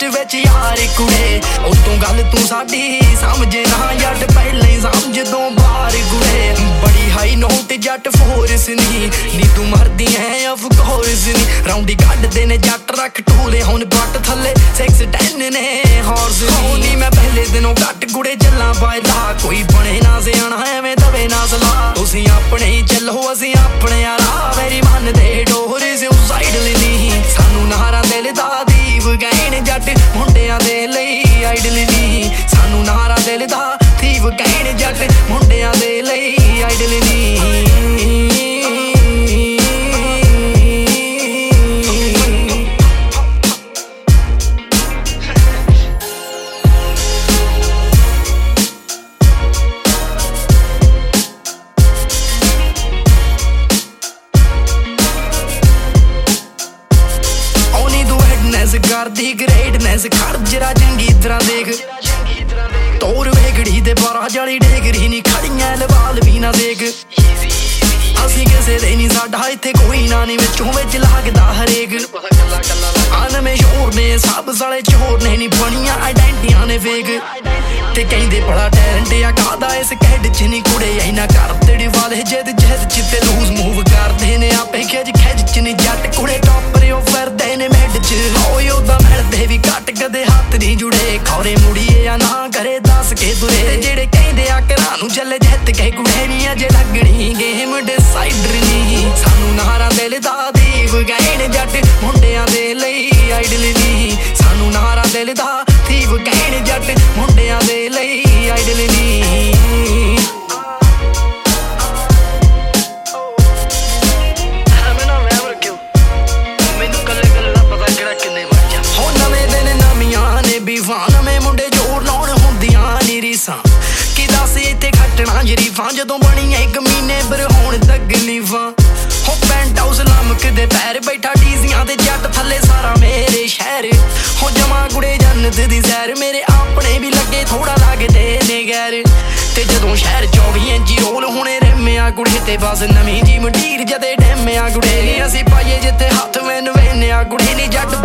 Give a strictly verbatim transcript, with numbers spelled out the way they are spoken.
विच यार कुड़े उतों गल तू साडी समझे ना जट पहले ही समझ दो बार कुड़े बड़ी हाई नोट जट फोर्स नी नी तू मरदी है ऑफ कोर्स नी राउंडी कड्डदे ने जट रख टूले हुण बट थले सिक्स टेन ने हॉर्स नी मैं पहले दिनों घट कुड़े चला पायदा कोई बने ना सियाणा एवें दवे ना सलाह तुसीं अपने ही चलो असीं अपने यारा मेरी मन दे डोर सुसाइड नी सानू नारा दिल दा दीव कहण जट मुंडियां दे लई आइडल नी सानू नारा दिल दा दीव कहण जट मुंडियां दे लई आइडल नी करदी ग्रेटनेस खड़ जरा चंगी तरह देख तोर वेगड़ी दे बारह जाली डेगरी नी खड़ियां लवाल भी ना देख असीं किसे दे नी साडा इत्थे कोई ना नी विचों विच लगदा हरेक आन में शोर ने सब साले चोर ने नी बनियां आइडेंटिटियां ने फेक ते कहंदे बड़ा टैलेंट आ कादा इस कैड च नी कुड़े इना कर तेड़ी वाले जिद जिद चिते लूज मूव करदे ने आपे खिज खिज च नी जट कुड़े टॉपर ओ फिरदे ने मिड च ओए ओदा मिलदे भी घट कदे हाथ नी जुड़े खौरे मुड़िए या ना करे दस के तुरे जेड़े कहंदे आ घरां नूं चले जित के कुड़े नी अजे लगनी गेम डिसाइडर नी सानू नारा दिल दा दीव कहण जट मुंडियां दे लई आइडल नी सानू नारा दिल दा दीव कहण जट मुंडियां दे लई आइडल नी नਵੇਂ मुंडे जोर लाउण हुंदियां नी रीसां कि दस इत्थे खट्टना जरीफां जदों बणियां इक महीने पर होण तकलीफां हो पेंट हाउस लमकदे पैर बैठा डीजियां ते जट थल्ले सारा मेरे शहर हो जमा कुड़े जन्नत दी सैर मेरे अपने भी लगे थोड़ा लगदे ने गैर ते जदों शहर चौबी इंची रोल होणे रेमिया कुड़े ते बस नवीं जी मंडीर जदे डेमिया कुड़े असीं पाइए जिथे हत्थ मैनू वेन्या कुड़े नी जट